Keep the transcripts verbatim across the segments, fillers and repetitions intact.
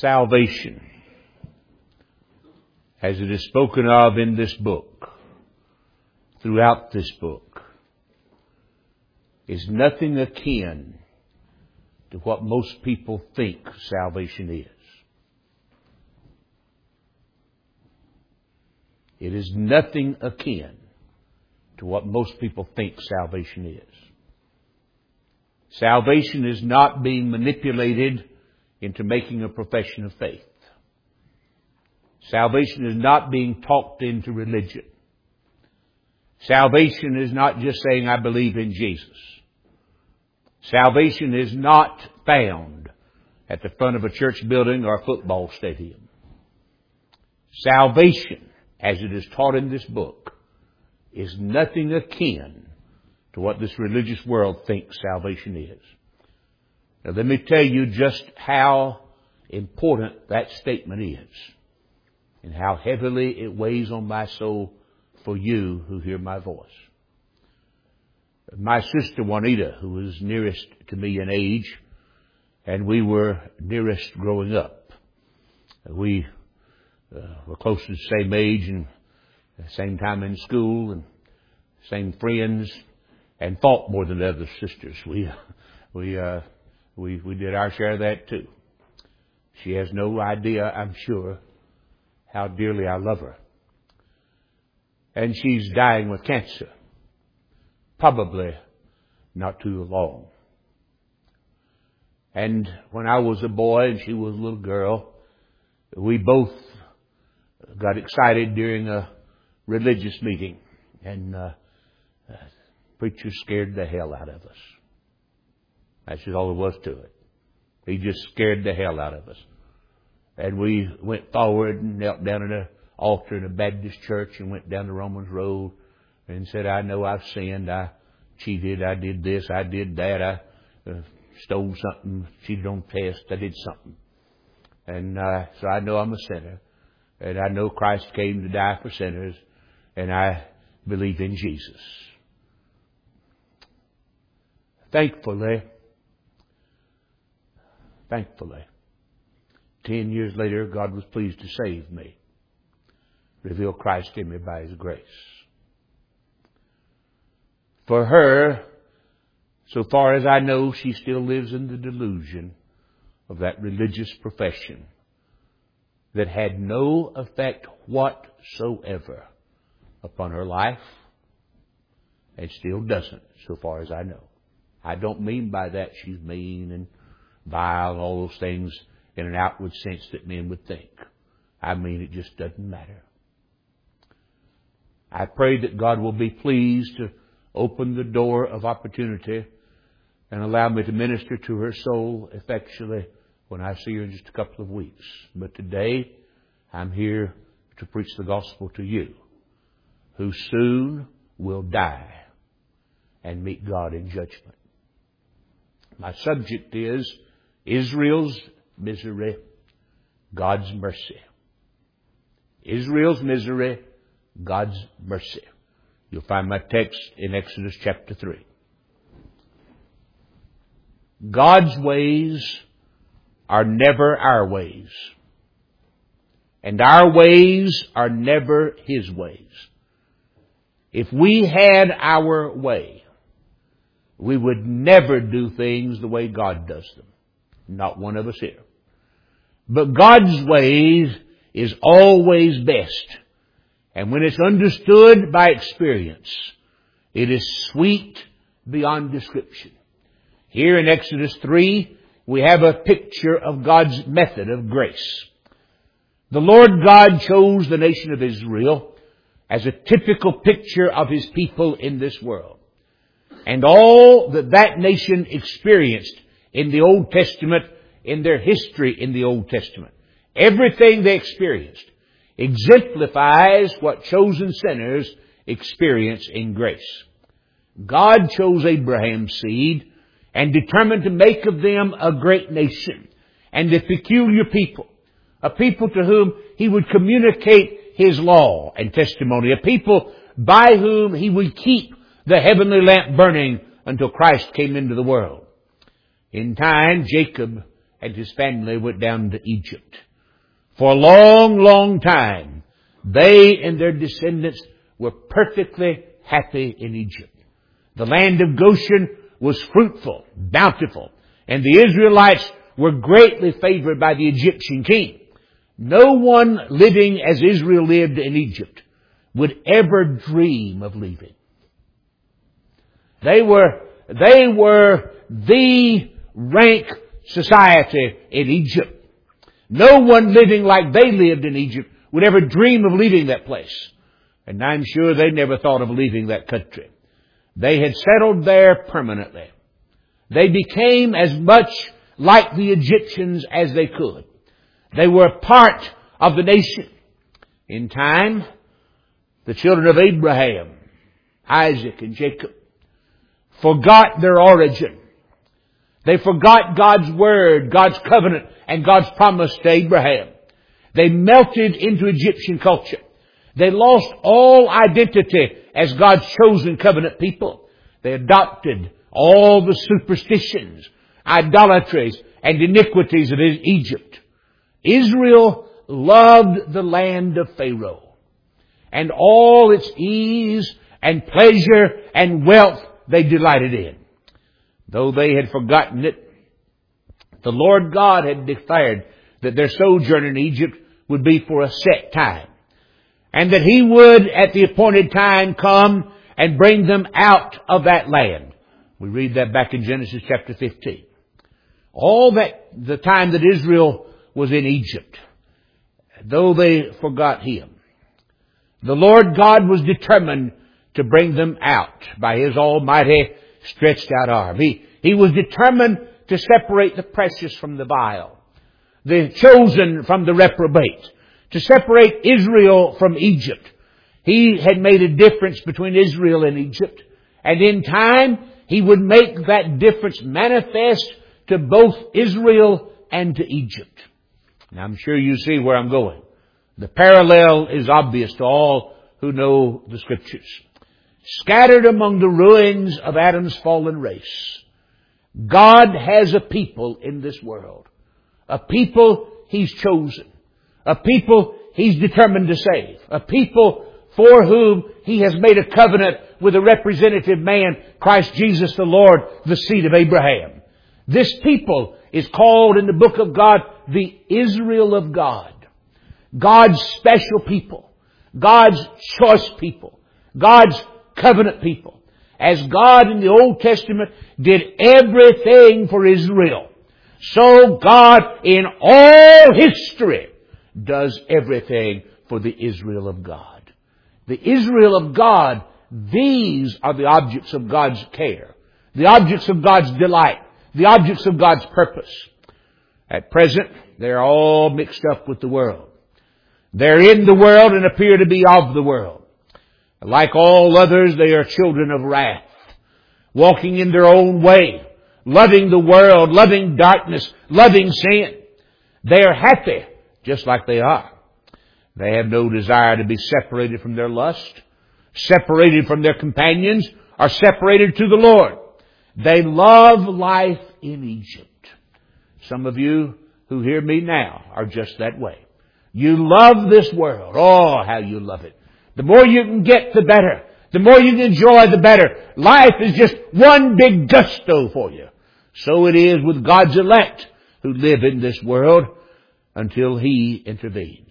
salvation, as it is spoken of in this book, throughout this book, is nothing akin to what most people think salvation is. It is nothing akin to what most people think salvation is. Salvation is not being manipulated into making a profession of faith. Salvation is not being talked into religion. Salvation is not just saying, I believe in Jesus. Salvation is not found at the front of a church building or a football stadium. Salvation, as it is taught in this book, is nothing akin to what this religious world thinks salvation is. Now let me tell you just how important that statement is and how heavily it weighs on my soul for you who hear my voice. My sister Juanita, who was nearest to me in age, and we were nearest growing up. We uh, were close to the same age and the same time in school and same friends, and fought more than the other sisters. We we uh, we we did our share of that too. She has no idea, I'm sure, how dearly I love her. And she's dying with cancer. Probably not too long. And when I was a boy and she was a little girl, we both got excited during a religious meeting. And uh, the preacher scared the hell out of us. That's just all there was to it. He just scared the hell out of us. And we went forward and knelt down at an altar in a Baptist church and went down the Romans Road and said, I know I've sinned, I cheated, I did this, I did that, I uh, stole something, cheated on test, I did something. And uh, so I know I'm a sinner. And I know Christ came to die for sinners. And I believe in Jesus. Thankfully, thankfully, ten years later, God was pleased to save me. Reveal Christ in me by His grace. For her, so far as I know, she still lives in the delusion of that religious profession that had no effect whatsoever upon her life and still doesn't, so far as I know. I don't mean by that she's mean and vile and all those things in an outward sense that men would think. I mean it just doesn't matter. I pray that God will be pleased to open the door of opportunity and allow me to minister to her soul effectually when I see her in just a couple of weeks. But today, I'm here to preach the gospel to you, who soon will die and meet God in judgment. My subject is Israel's misery, God's mercy. Israel's misery, God's mercy. You'll find my text in Exodus chapter three. God's ways are never our ways. And our ways are never His ways. If we had our way, we would never do things the way God does them. Not one of us here. But God's ways is always best. And when it's understood by experience, it is sweet beyond description. Here in Exodus three, we have a picture of God's method of grace. The Lord God chose the nation of Israel as a typical picture of His people in this world. And all that that nation experienced in the Old Testament, in their history in the Old Testament, everything they experienced exemplifies what chosen sinners experience in grace. God chose Abraham's seed and determined to make of them a great nation and a peculiar people, a people to whom He would communicate His law and testimony, a people by whom He would keep the heavenly lamp burning until Christ came into the world. In time, Jacob and his family went down to Egypt. For a long, long time, they and their descendants were perfectly happy in Egypt. The land of Goshen was fruitful, bountiful, and the Israelites were greatly favored by the Egyptian king. No one living as Israel lived in Egypt would ever dream of leaving. They were, they were the rank society in Egypt. No one living like they lived in Egypt would ever dream of leaving that place. And I'm sure they never thought of leaving that country. They had settled there permanently. They became as much like the Egyptians as they could. They were a part of the nation. In time, the children of Abraham, Isaac, and Jacob forgot their origin. They forgot God's word, God's covenant, and God's promise to Abraham. They melted into Egyptian culture. They lost all identity as God's chosen covenant people. They adopted all the superstitions, idolatries, and iniquities of Egypt. Israel loved the land of Pharaoh, and all its ease and pleasure and wealth they delighted in. Though they had forgotten it, the Lord God had declared that their sojourn in Egypt would be for a set time, and that He would at the appointed time come and bring them out of that land. We read that back in Genesis chapter fifteen. All that the time that Israel was in Egypt, though they forgot Him, the Lord God was determined to bring them out by His almighty stretched out arm. He, he was determined to separate the precious from the vile, the chosen from the reprobate, to separate Israel from Egypt. He had made a difference between Israel and Egypt, and in time He would make that difference manifest to both Israel and to Egypt. Now I'm sure you see where I'm going. The parallel is obvious to all who know the Scriptures. Scattered among the ruins of Adam's fallen race, God has a people in this world. A people He's chosen. A people He's determined to save. A people for whom He has made a covenant with a representative man, Christ Jesus the Lord, the seed of Abraham. This people is called in the book of God the Israel of God. God's special people. God's choice people. God's covenant people. As God in the Old Testament did everything for Israel, so God in all history does everything for the Israel of God. The Israel of God, these are the objects of God's care, the objects of God's delight, the objects of God's purpose. At present, they're all mixed up with the world. They're in the world and appear to be of the world. Like all others, they are children of wrath, walking in their own way, loving the world, loving darkness, loving sin. They are happy, just like they are. They have no desire to be separated from their lust, separated from their companions, or separated to the Lord. They love life in Egypt. Some of you who hear me now are just that way. You love this world. Oh, how you love it. The more you can get, the better. The more you can enjoy, the better. Life is just one big gusto for you. So it is with God's elect who live in this world until He intervenes.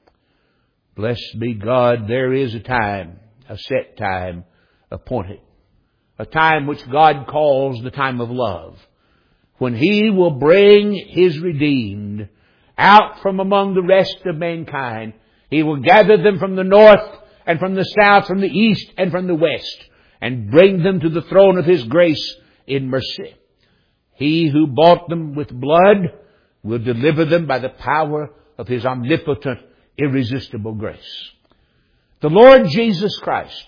Blessed be God, there is a time, a set time appointed. A time which God calls the time of love, when He will bring His redeemed out from among the rest of mankind. He will gather them from the north and from the south, from the east and from the west, and bring them to the throne of His grace in mercy. He who bought them with blood will deliver them by the power of His omnipotent, irresistible grace. The Lord Jesus Christ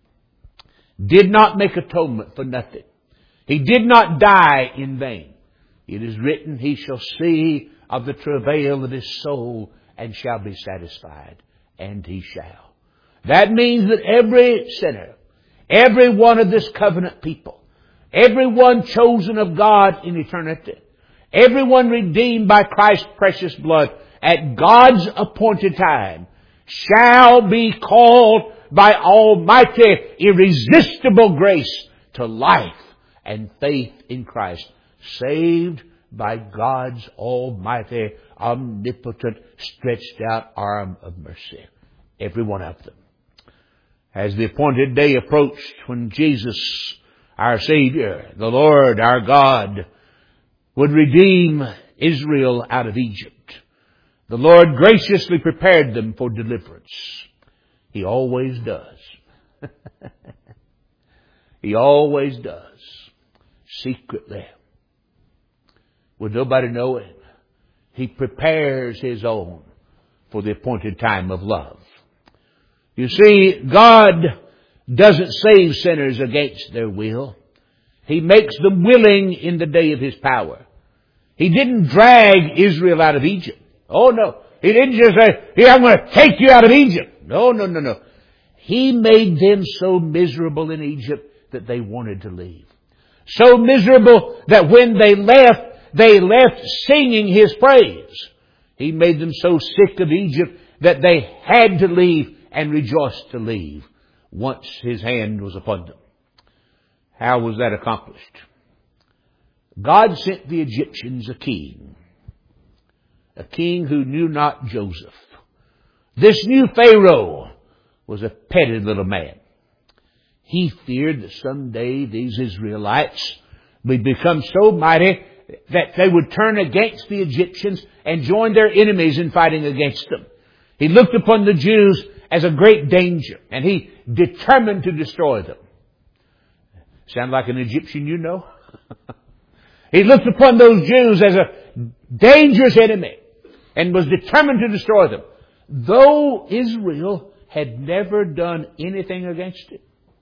did not make atonement for nothing. He did not die in vain. It is written, He shall see of the travail of His soul and shall be satisfied. And He shall. That means that every sinner, every one of this covenant people, every one chosen of God in eternity, Everyone redeemed by Christ's precious blood at God's appointed time shall be called by almighty, irresistible grace to life and faith in Christ, saved by God's almighty, omnipotent, stretched out arm of mercy. Every one of them. As the appointed day approached when Jesus, our Savior, the Lord, our God, would redeem Israel out of Egypt, the Lord graciously prepared them for deliverance. He always does. He always does. Secretly. With nobody knowing. He prepares His own for the appointed time of love. You see, God doesn't save sinners against their will. He makes them willing in the day of His power. He didn't drag Israel out of Egypt. Oh no. He didn't just say, here, I'm going to take you out of Egypt. No, no, no, no. He made them so miserable in Egypt that they wanted to leave. So miserable that when they left, they left singing His praise. He made them so sick of Egypt that they had to leave and rejoiced to leave once His hand was upon them. How was that accomplished? God sent the Egyptians a king. A king who knew not Joseph. This new Pharaoh was a petted little man. He feared that someday these Israelites would become so mighty that they would turn against the Egyptians and join their enemies in fighting against them. He looked upon the Jews as a great danger, and he determined to destroy them. Sound like an Egyptian you know? He looked upon those Jews as a dangerous enemy and was determined to destroy them, though Israel had never done anything against it.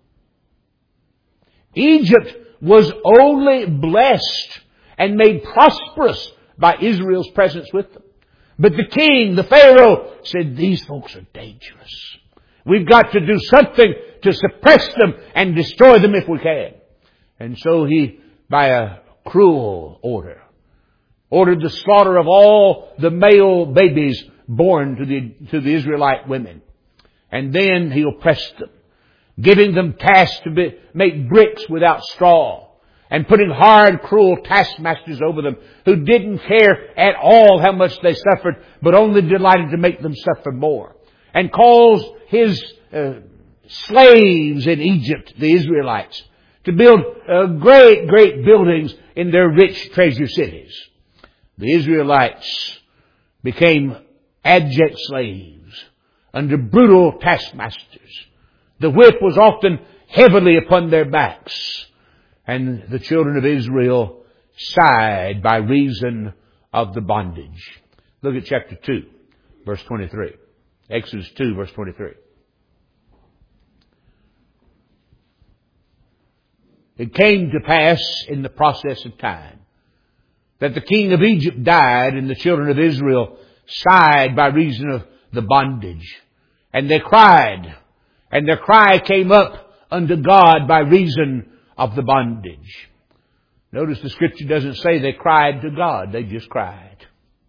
Egypt was only blessed and made prosperous by Israel's presence with them. But the king, the Pharaoh, said, these folks are dangerous. We've got to do something to suppress them and destroy them if we can. And so he, by a cruel order, ordered the slaughter of all the male babies born to the, to the Israelite women. And then he oppressed them, giving them tasks to be, make bricks without straw, and putting hard, cruel taskmasters over them who didn't care at all how much they suffered, but only delighted to make them suffer more. And caused his uh, slaves in Egypt, the Israelites, to build uh, great, great buildings in their rich treasure cities. The Israelites became abject slaves under brutal taskmasters. The whip was often heavily upon their backs. And the children of Israel sighed by reason of the bondage. Look at chapter two, verse twenty-three. Exodus two, verse twenty-three. It came to pass in the process of time that the king of Egypt died, and the children of Israel sighed by reason of the bondage. And they cried, and their cry came up unto God by reason of the bondage. Notice the scripture doesn't say they cried to God. They just cried.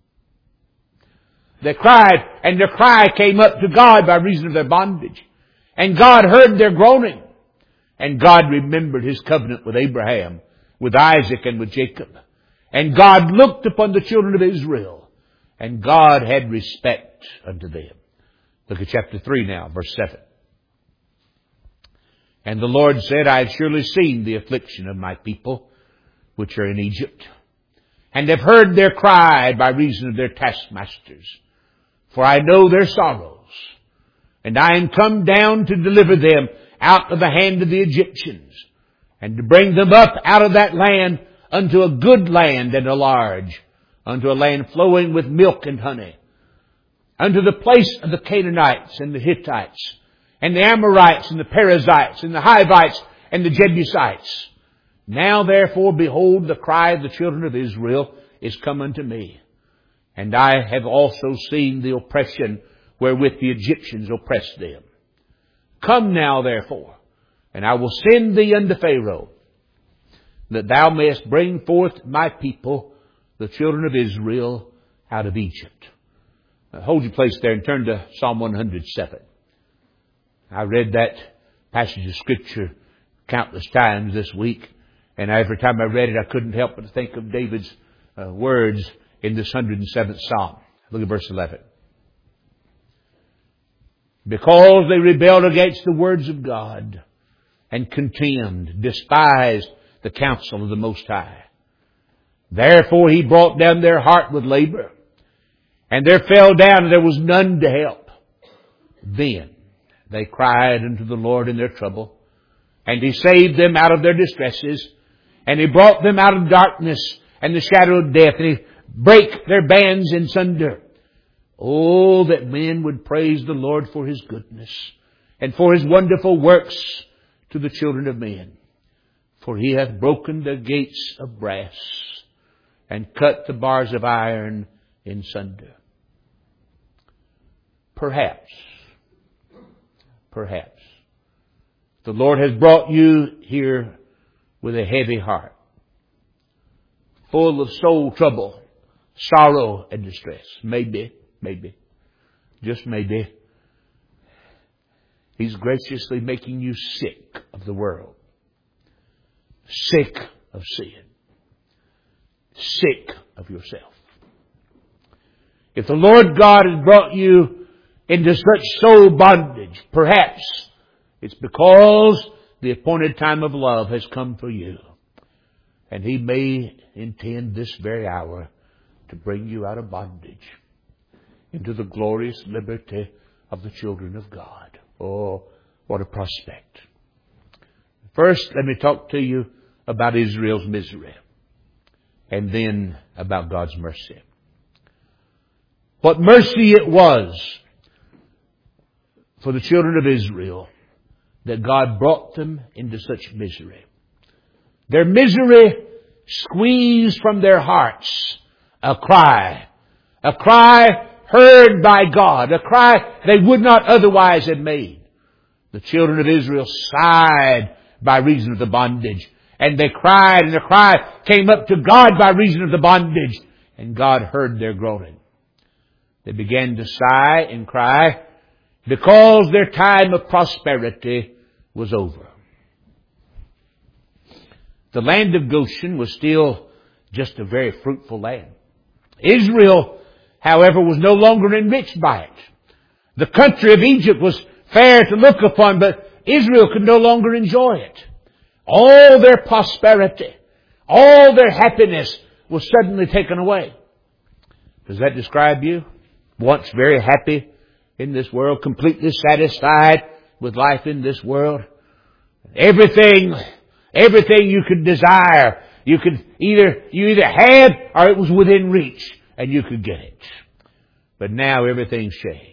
They cried, and their cry came up to God by reason of their bondage. And God heard their groaning. And God remembered His covenant with Abraham, with Isaac, and with Jacob. And God looked upon the children of Israel, and God had respect unto them. Look at chapter three now, verse seven. And the Lord said, I have surely seen the affliction of my people, which are in Egypt, and have heard their cry by reason of their taskmasters. For I know their sorrows, and I am come down to deliver them out of the hand of the Egyptians, and to bring them up out of that land unto a good land and a large, unto a land flowing with milk and honey, unto the place of the Canaanites and the Hittites, and the Amorites and the Perizzites and the Hivites and the Jebusites. Now therefore, behold, the cry of the children of Israel is come unto me. And I have also seen the oppression wherewith the Egyptians oppressed them. Come now therefore, and I will send thee unto Pharaoh, that thou mayest bring forth my people, the children of Israel out of Egypt. Uh, hold your place there and turn to Psalm one hundred seven. I read that passage of Scripture countless times this week, and every time I read it, I couldn't help but think of David's uh, words in this one hundred seventh Psalm. Look at verse eleven. Because they rebelled against the words of God and contemned, despised the counsel of the Most High. Therefore He brought down their heart with labor, and there fell down, and there was none to help. Then they cried unto the Lord in their trouble, and He saved them out of their distresses, and He brought them out of darkness and the shadow of death, and He brake their bands in sunder. Oh, that men would praise the Lord for His goodness and for His wonderful works to the children of men. For He hath broken the gates of brass and cut the bars of iron in sunder. Perhaps, perhaps, the Lord has brought you here with a heavy heart, full of soul trouble, sorrow, and distress. Maybe, maybe, just maybe, He's graciously making you sick of the world, sick of sin, sick of yourself. If the Lord God has brought you into such soul bondage, perhaps it's because the appointed time of love has come for you. And He may intend this very hour to bring you out of bondage into the glorious liberty of the children of God. Oh, what a prospect. First, let me talk to you about Israel's misery, and then about God's mercy. What mercy it was for the children of Israel that God brought them into such misery. Their misery squeezed from their hearts a cry, a cry heard by God, a cry they would not otherwise have made. The children of Israel sighed by reason of the bondage, and they cried, and the cry came up to God by reason of the bondage, and God heard their groaning. They began to sigh and cry because their time of prosperity was over. The land of Goshen was still just a very fruitful land. Israel, however, was no longer enriched by it. The country of Egypt was fair to look upon, but Israel could no longer enjoy it. All their prosperity, all their happiness was suddenly taken away. Does that describe you? Once very happy in this world, completely satisfied with life in this world. Everything, everything you could desire, you could either, you either had or it was within reach and you could get it. But now everything's changed.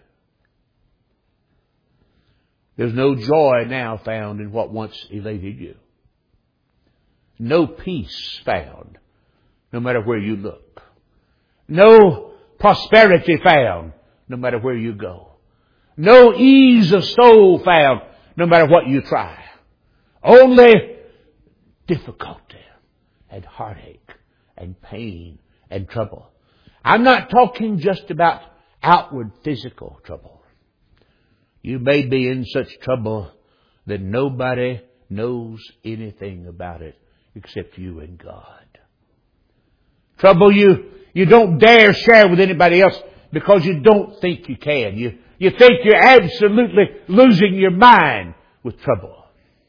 There's no joy now found in what once elated you. No peace found, no matter where you look. No prosperity found, no matter where you go. No ease of soul found, no matter what you try. Only difficulty and heartache and pain and trouble. I'm not talking just about outward physical trouble. You may be in such trouble that nobody knows anything about it except you and God. Trouble you, you don't dare share with anybody else because you don't think you can. You, you think you're absolutely losing your mind with trouble.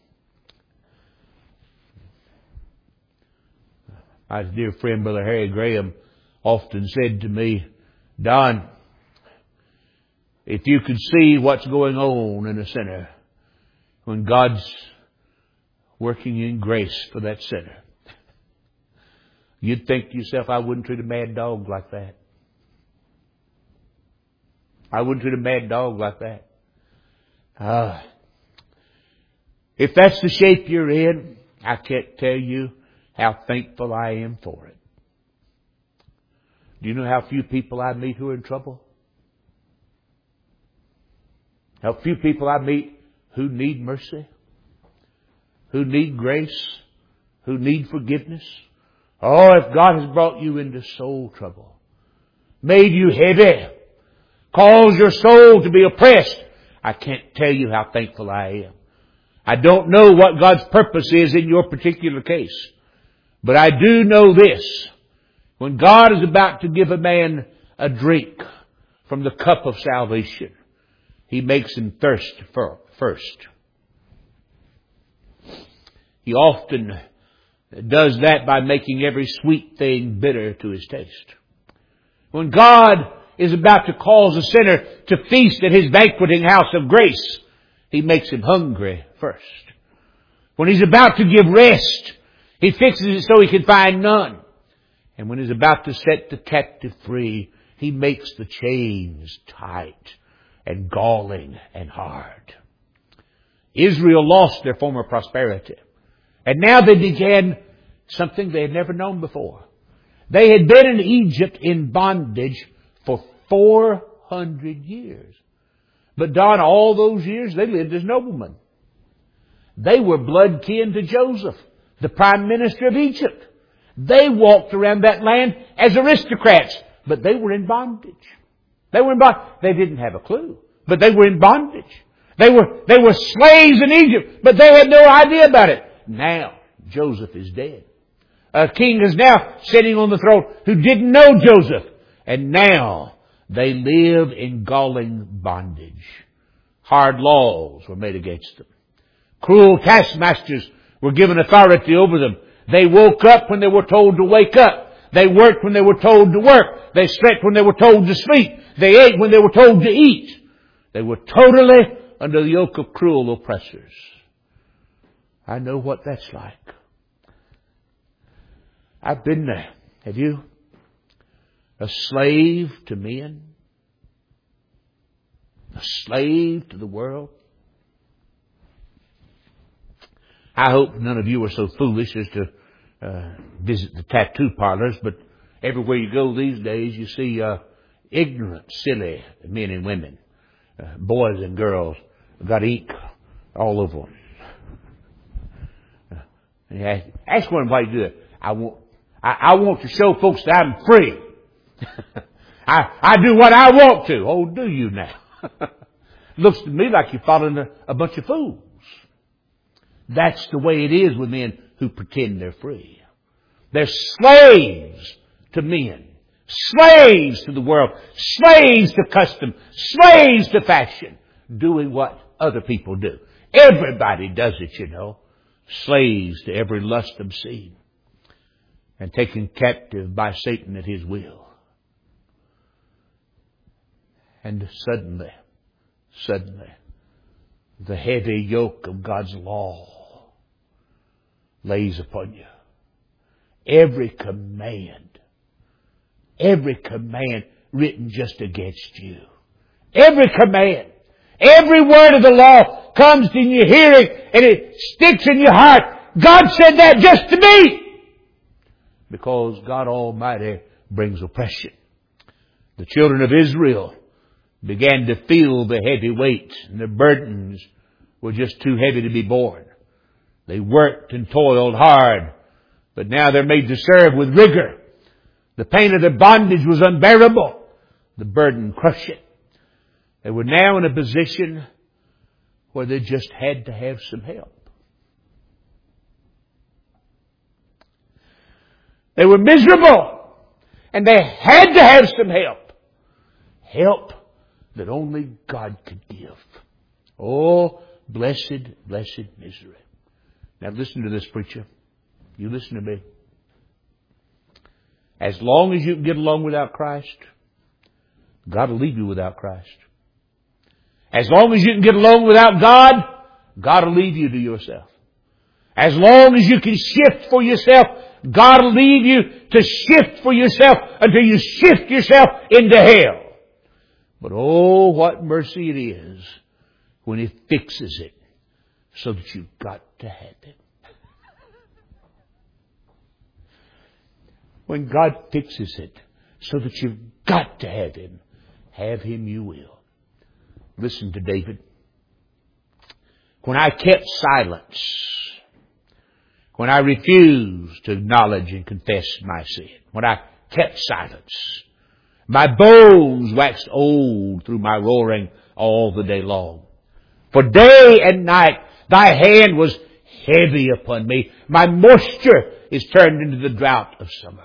My dear friend, Brother Harry Graham, often said to me, Don, if you could see what's going on in a sinner when God's working in grace for that sinner, you'd think to yourself, I wouldn't treat a mad dog like that. I wouldn't treat a mad dog like that. Uh, if that's the shape you're in, I can't tell you how thankful I am for it. Do you know how few people I meet who are in trouble? How few people I meet who need mercy, who need grace, who need forgiveness, Oh, if God has brought you into soul trouble, made you heavy, caused your soul to be oppressed, I can't tell you how thankful I am. I don't know what God's purpose is in your particular case, but I do know this. When God is about to give a man a drink from the cup of salvation, He makes him thirst first. He often does that by making every sweet thing bitter to his taste. When God is about to cause a sinner to feast at His banqueting house of grace, He makes him hungry first. When He's about to give rest, He fixes it so he can find none. And when He's about to set the captive free, He makes the chains tight and galling and hard. Israel lost their former prosperity. And now they began something they had never known before. They had been in Egypt in bondage for four hundred years. But Don, all those years, they lived as noblemen. They were blood kin to Joseph, the prime minister of Egypt. They walked around that land as aristocrats, but they were in bondage. They were in bondage. They didn't have a clue, but they were in bondage. They were, they were slaves in Egypt, but they had no idea about it. Now, Joseph is dead. A king is now sitting on the throne who didn't know Joseph. And now they live in galling bondage. Hard laws were made against them. Cruel taskmasters were given authority over them. They woke up when they were told to wake up. They worked when they were told to work. They slept when they were told to sleep. They ate when they were told to eat. They were totally under the yoke of cruel oppressors. I know what that's like. I've been there. Have you? A slave to men. A slave to the world. I hope none of you are so foolish as to uh, visit the tattoo parlors, but everywhere you go these days you see uh, ignorant, silly men and women, uh, boys and girls, got ink all over them. Yeah, ask one why you do it. I want, I, I want to show folks that I'm free. I, I do what I want to. Oh, do you now? Looks to me like you're following a, a bunch of fools. That's the way it is with men who pretend they're free. They're slaves to men. Slaves to the world. Slaves to custom. Slaves to fashion. Doing what other people do. Everybody does it, you know. Slaves to every lust obscene, and taken captive by Satan at his will. And suddenly, suddenly, the heavy yoke of God's law lays upon you. Every command, every command written just against you. Every command, every word of the law comes in your hearing and it sticks in your heart. God said that just to me. Because God Almighty brings oppression. The children of Israel began to feel the heavy weight, and the burdens were just too heavy to be borne. They worked and toiled hard, but now they're made to serve with rigor. The pain of their bondage was unbearable. The burden crushed it. They were now in a position where they just had to have some help. They were miserable, and they had to have some help. Help that only God could give. Oh, blessed, blessed misery. Now listen to this, preacher. You listen to me. As long as you can get along without Christ, God will leave you without Christ. As long as you can get along without God, God will leave you to yourself. As long as you can shift for yourself, God will leave you to shift for yourself until you shift yourself into hell. But oh, what mercy it is when He fixes it so that you've got to have it. When God fixes it so that you've got to have Him, have Him you will. Listen to David. When I kept silence, when I refused to acknowledge and confess my sin, when I kept silence. My bones waxed old through my roaring all the day long. For day and night thy hand was heavy upon me. My moisture is turned into the drought of summer.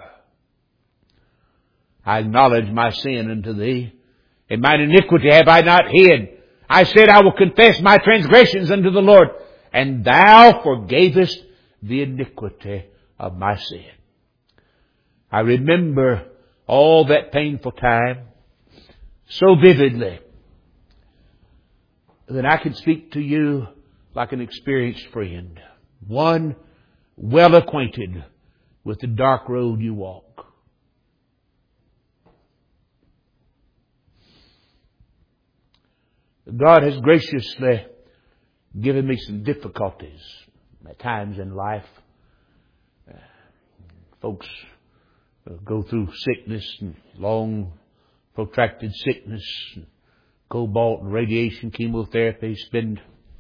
I acknowledge my sin unto thee, and mine iniquity have I not hid. I said, I will confess my transgressions unto the Lord, and thou forgavest the iniquity of my sin. I remember all that painful time so vividly that I can speak to you like an experienced friend, one well acquainted with the dark road you walk. God has graciously given me some difficulties at times in life. Uh, folks uh, go through sickness and long protracted sickness, and cobalt and radiation chemotherapy, spend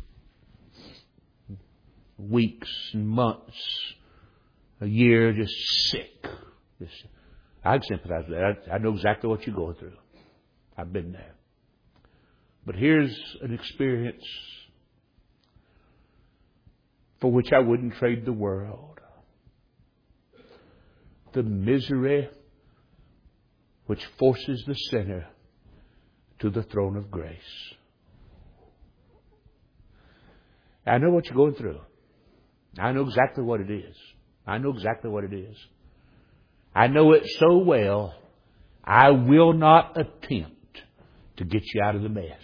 weeks and months, a year just sick. Just, I can sympathize with that. I, I know exactly what you're going through. I've been there. But here's an experience for which I wouldn't trade the world. The misery which forces the sinner to the throne of grace. I know what you're going through. I know exactly what it is. I know exactly what it is. I know it so well, I will not attempt to get you out of the mess.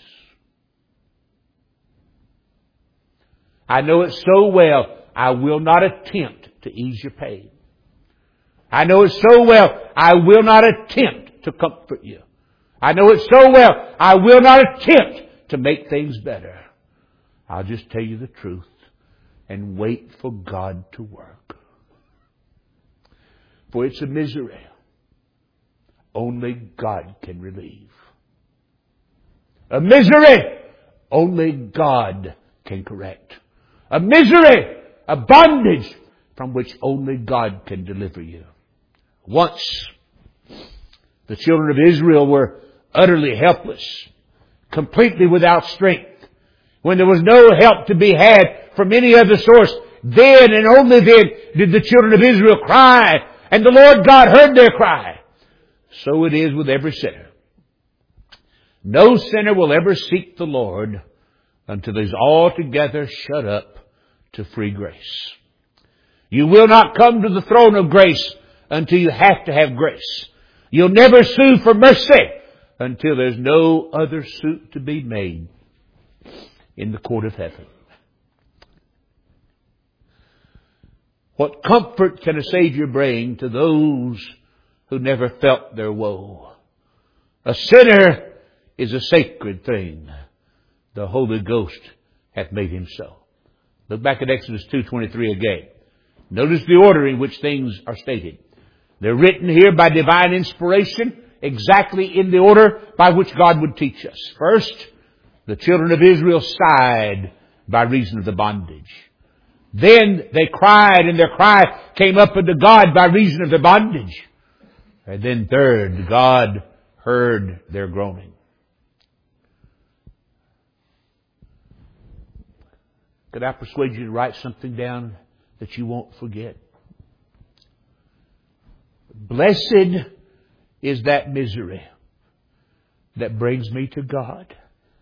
I know it so well, I will not attempt to ease your pain. I know it so well, I will not attempt to comfort you. I know it so well, I will not attempt to make things better. I'll just tell you the truth and wait for God to work. For it's a misery only God can relieve. A misery only God can correct. A misery, a bondage from which only God can deliver you. Once, the children of Israel were utterly helpless, completely without strength. When there was no help to be had from any other source, then and only then did the children of Israel cry, and the Lord God heard their cry. So it is with every sinner. No sinner will ever seek the Lord until he's altogether shut up to free grace. You will not come to the throne of grace until you have to have grace. You'll never sue for mercy until there's no other suit to be made in the court of heaven. What comfort can a Savior bring to those who never felt their woe? A sinner is a sacred thing. The Holy Ghost hath made him so. Look back at Exodus two twenty-three again. Notice the order in which things are stated. They're written here by divine inspiration, exactly in the order by which God would teach us. First, the children of Israel sighed by reason of the bondage. Then they cried, and their cry came up unto God by reason of the bondage. And then third, God heard their groaning. Could I persuade you to write something down that you won't forget? Blessed is that misery that brings me to God.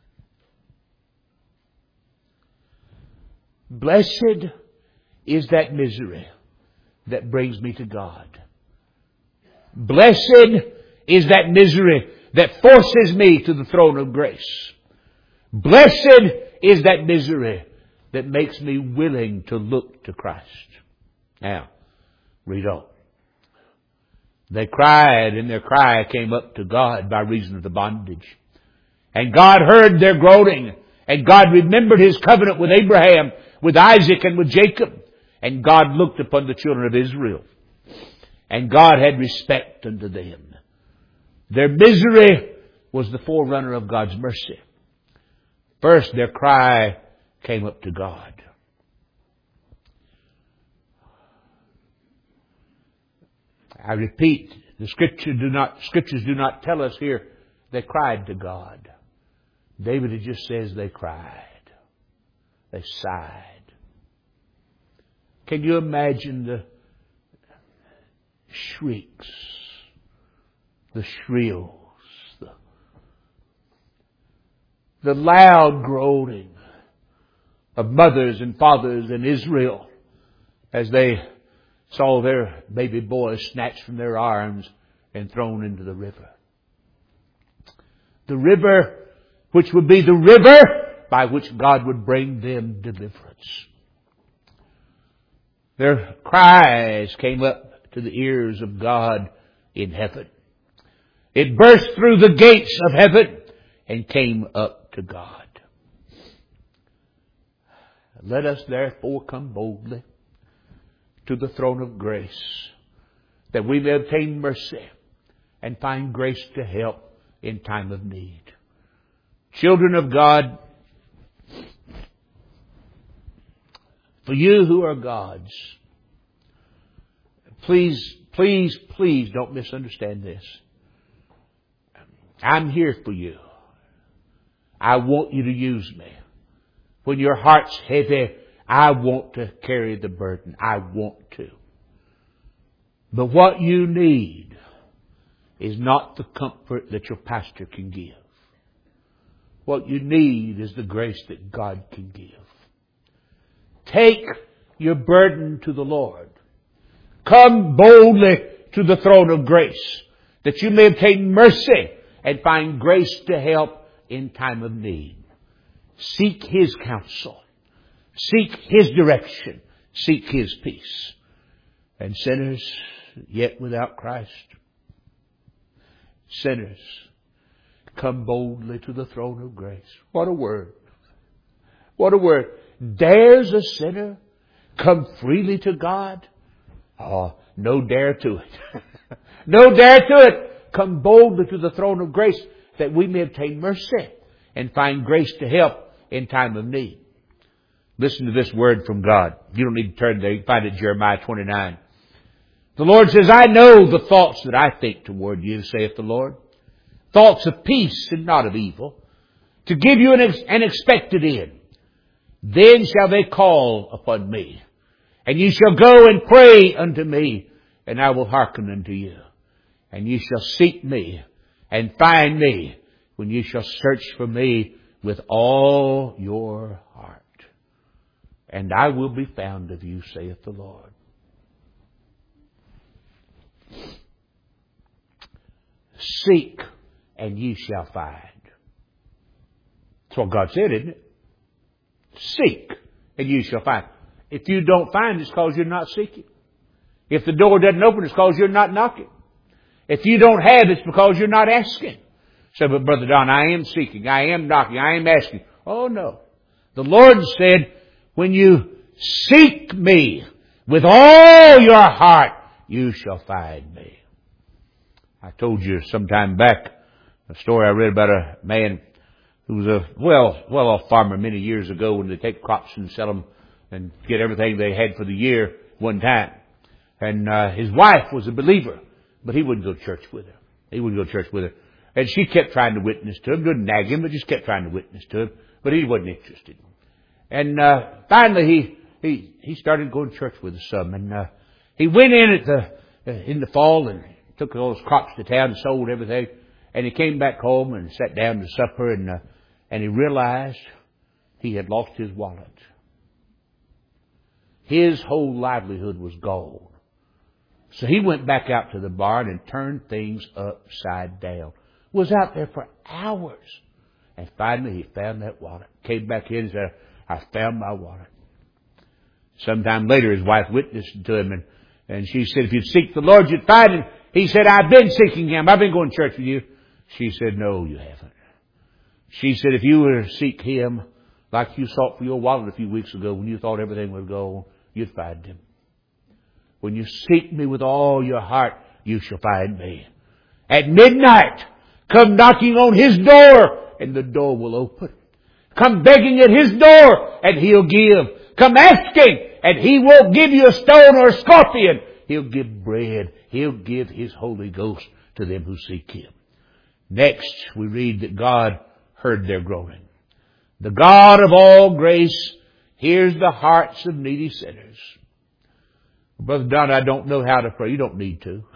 Blessed is that misery that brings me to God. Blessed is that misery that forces me to the throne of grace. Blessed is that misery that makes me willing to look to Christ. Now, read on. They cried, and their cry came up to God by reason of the bondage. And God heard their groaning, and God remembered His covenant with Abraham, with Isaac, and with Jacob. And God looked upon the children of Israel, and God had respect unto them. Their misery was the forerunner of God's mercy. First, their cry came up to God. I repeat, the scripture do not, scriptures do not tell us here they cried to God. David, it just says they cried. They sighed. Can you imagine the shrieks, the shrills, the, the loud groaning of mothers and fathers in Israel as they saw their baby boys snatched from their arms and thrown into the river? The river which would be the river by which God would bring them deliverance. Their cries came up to the ears of God in heaven. It burst through the gates of heaven and came up to God. Let us therefore come boldly to the throne of grace, that we may obtain mercy and find grace to help in time of need. Children of God, for you who are God's, please, please, please don't misunderstand this. I'm here for you. I want you to use me. When your heart's heavy, I want to carry the burden. I want to. But what you need is not the comfort that your pastor can give. What you need is the grace that God can give. Take your burden to the Lord. Come boldly to the throne of grace, that you may obtain mercy and find grace to help in time of need. Seek His counsel. Seek His direction. Seek His peace. And sinners, yet without Christ, sinners, come boldly to the throne of grace. What a word. What a word. Dares a sinner come freely to God? Oh, no dare to it. No dare to it. Come boldly to the throne of grace, that we may obtain mercy and find grace to help in time of need. Listen to this word from God. You don't need to turn there. You can find it in Jeremiah twenty-nine. The Lord says, I know the thoughts that I think toward you, saith the Lord. Thoughts of peace and not of evil, to give you an, ex- an expected end. Then shall they call upon me, and ye shall go and pray unto me, and I will hearken unto you. And ye shall seek me and find me, when ye shall search for me with all your heart. And I will be found of you, saith the Lord. Seek, and ye shall find. That's what God said, isn't it? Seek, and you shall find. If you don't find, it's because you're not seeking. If the door doesn't open, it's because you're not knocking. If you don't have, it's because you're not asking. So, but Brother Don, I am seeking, I am knocking, I am asking. Oh no. The Lord said, when you seek me with all your heart, you shall find me. I told you some time back a story I read about a man who was a well, well-off farmer many years ago, when they take crops and sell them and get everything they had for the year one time. And uh, his wife was a believer, but he wouldn't go to church with her. He wouldn't go to church with her. And she kept trying to witness to him. Didn't nag him, but just kept trying to witness to him. But he wasn't interested. And uh, finally, he he he started going to church with us some. And uh, he went in at the uh, in the fall and took all his crops to town and sold everything. And he came back home and sat down to supper, and uh, and he realized he had lost his wallet. His whole livelihood was gone. So he went back out to the barn and turned things upside down. Was out there for hours. And finally he found that wallet. Came back in and said, I found my wallet. Sometime later his wife witnessed to him, and, and she said, if you'd seek the Lord, you'd find him. He said, I've been seeking Him. I've been going to church with you. She said, no, you haven't. She said, if you were to seek Him like you sought for your wallet a few weeks ago, when you thought everything would go, you'd find Him. When you seek me with all your heart, you shall find me. At midnight, come knocking on His door, and the door will open. Come begging at His door, and He'll give. Come asking, and He won't give you a stone or a scorpion. He'll give bread. He'll give His Holy Ghost to them who seek Him. Next, we read that God heard their groaning. The God of all grace hears the hearts of needy sinners. Brother Don, I don't know how to pray. You don't need to.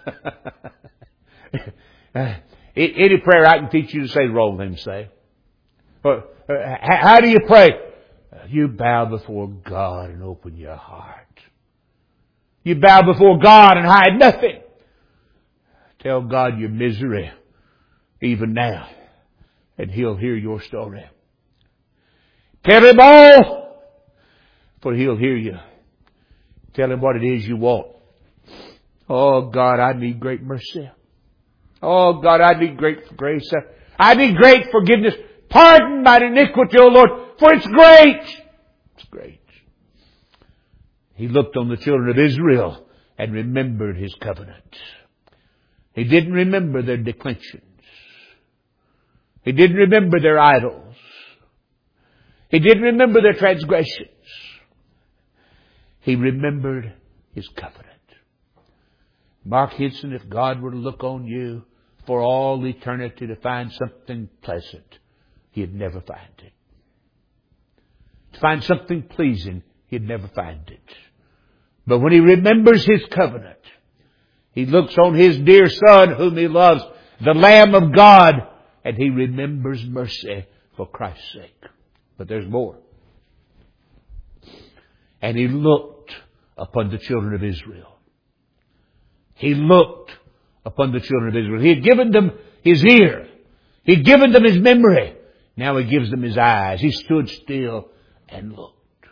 Any prayer I can teach you to say the wrong thing to say. But how do you pray? You bow before God and open your heart. You bow before God and hide nothing. Tell God your misery even now, and He'll hear your story. Tell Him all, for He'll hear you. Tell Him what it is you want. Oh God, I need great mercy. Oh God, I need great grace. I need great forgiveness. Pardon my iniquity, O Lord, for it's great. It's great. He looked on the children of Israel and remembered His covenant. He didn't remember their declensions. He didn't remember their idols. He didn't remember their transgressions. He remembered His covenant. Mark Hinson, if God were to look on you for all eternity to find something pleasant, He'd never find it. To find something pleasing, He'd never find it. But when He remembers His covenant, He looks on His dear Son whom He loves, the Lamb of God, and He remembers mercy for Christ's sake. But there's more. And He looked upon the children of Israel. He looked upon the children of Israel. He had given them His ear. He had given them His memory. Now He gives them His eyes. He stood still and looked.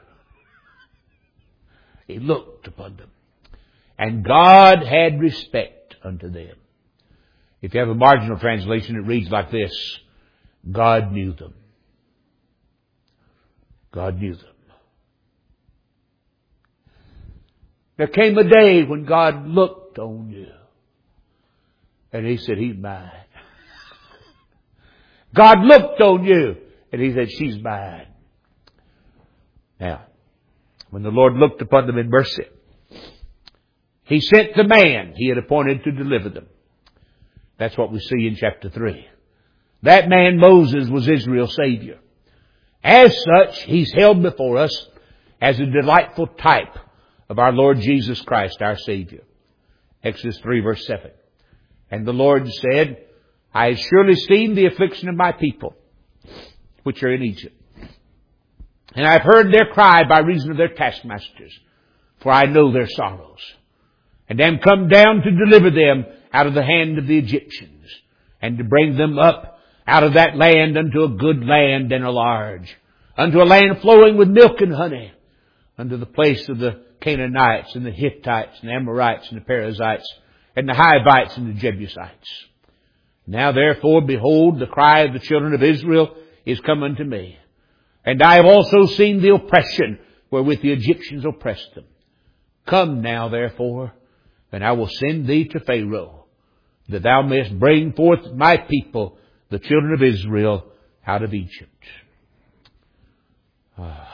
He looked upon them. And God had respect unto them. If you have a marginal translation, it reads like this: God knew them. God knew them. There came a day when God looked on you and He said, He's mine. God looked on you and He said, she's mine. Now, when the Lord looked upon them in mercy, He sent the man He had appointed to deliver them. That's what we see in chapter three. That man, Moses, was Israel's Savior. As such, He's held before us as a delightful type of our Lord Jesus Christ, our Savior. Exodus three verse seven. And the Lord said, I have surely seen the affliction of my people, which are in Egypt. And I have heard their cry by reason of their taskmasters, for I know their sorrows. And am come down to deliver them out of the hand of the Egyptians, and to bring them up out of that land unto a good land and a large, unto a land flowing with milk and honey, unto the place of the Canaanites and the Hittites and the Amorites and the Perizzites and the Hivites and the Jebusites. Now therefore, behold, the cry of the children of Israel is come unto me. And I have also seen the oppression wherewith the Egyptians oppressed them. Come now therefore, and I will send thee to Pharaoh, that thou mayest bring forth my people, the children of Israel, out of Egypt. Ah.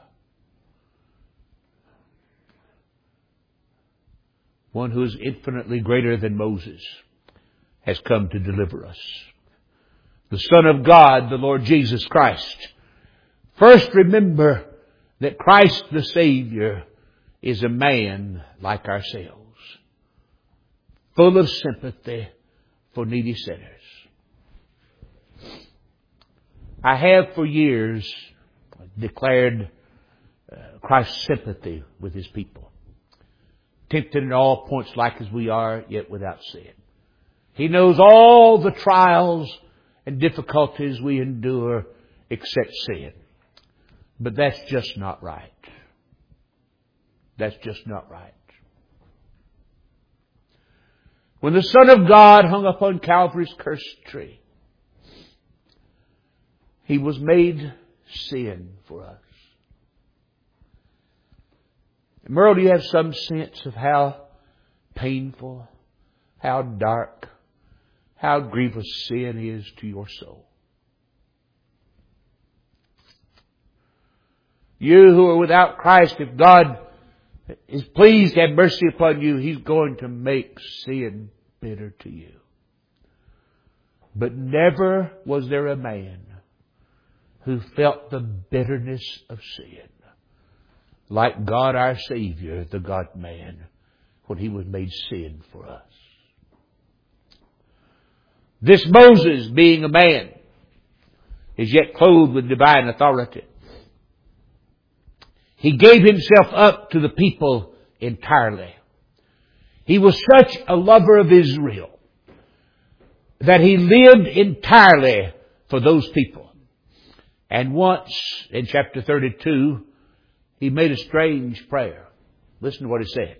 One who is infinitely greater than Moses has come to deliver us. The Son of God, the Lord Jesus Christ. First, remember that Christ the Savior is a man like ourselves, full of sympathy for needy sinners. I have for years declared uh, Christ's sympathy with His people. Tempted in all points like as we are, yet without sin. He knows all the trials and difficulties we endure except sin. But that's just not right. That's just not right. When the Son of God hung upon Calvary's cursed tree, He was made sin for us. Merle, do you have some sense of how painful, how dark, how grievous sin is to your soul? You who are without Christ, if God is pleased to have mercy upon you, He's going to make sin bitter to you. But never was there a man who felt the bitterness of sin like God our Savior, the God-man, when He was made sin for us. This Moses, being a man, is yet clothed with divine authority. He gave himself up to the people entirely. He was such a lover of Israel that he lived entirely for those people. And once, in chapter thirty-two, he made a strange prayer. Listen to what he said.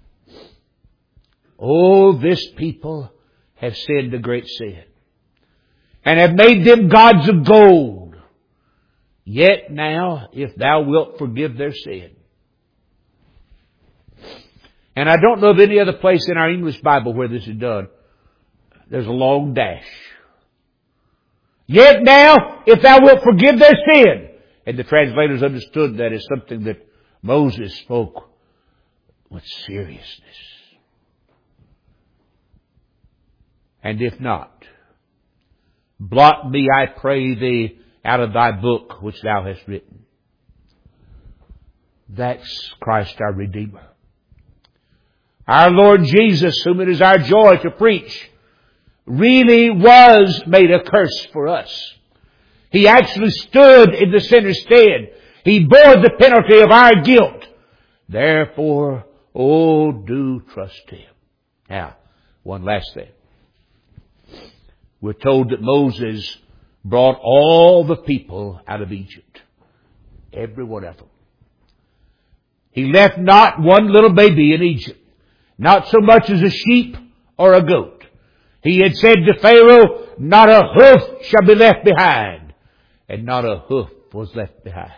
Oh, this people have sinned a great sin, and have made them gods of gold. Yet now, if thou wilt forgive their sin. And I don't know of any other place in our English Bible where this is done. There's a long dash. Yet now, if thou wilt forgive their sin. And the translators understood that as something that Moses spoke with seriousness. And if not, blot me, I pray thee, out of thy book which thou hast written. That's Christ our Redeemer. Our Lord Jesus, whom it is our joy to preach, really was made a curse for us. He actually stood in the sinner's stead. He bore the penalty of our guilt. Therefore, oh, do trust Him. Now, one last thing. We're told that Moses brought all the people out of Egypt. Every one of them. He left not one little baby in Egypt. Not so much as a sheep or a goat. He had said to Pharaoh, not a hoof shall be left behind. And not a hoof was left behind.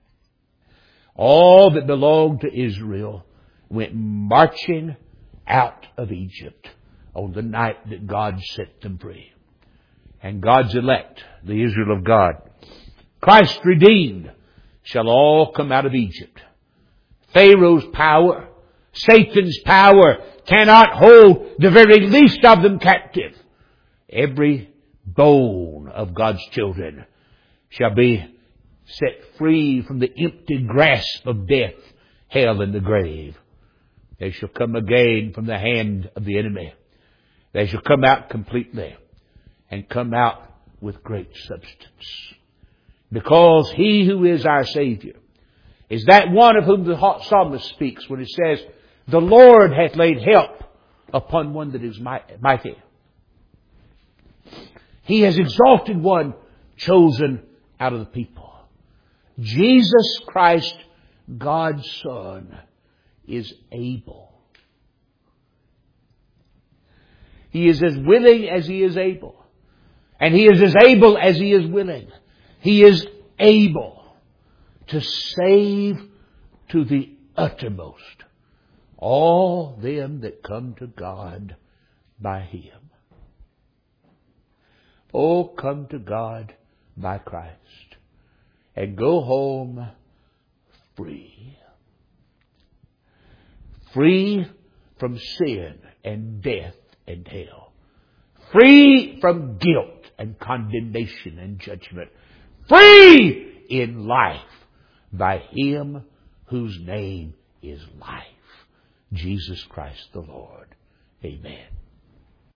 All that belonged to Israel went marching out of Egypt on the night that God set them free. And God's elect, the Israel of God, Christ redeemed, shall all come out of Egypt. Pharaoh's power, Satan's power cannot hold the very least of them captive. Every bone of God's children shall be set free from the empty grasp of death, hell, and the grave. They shall come again from the hand of the enemy. They shall come out completely and come out with great substance. Because He who is our Savior is that one of whom the psalmist speaks when he says, the Lord hath laid help upon one that is mighty. He has exalted one chosen out of the people. Jesus Christ, God's Son, is able. He is as willing as He is able. And He is as able as He is willing. He is able to save to the uttermost all them that come to God by Him. Oh, come to God by Christ and go home free. Free from sin and death and hell. Free from guilt and condemnation and judgment. Free in life by Him whose name is life. Jesus Christ the Lord. Amen.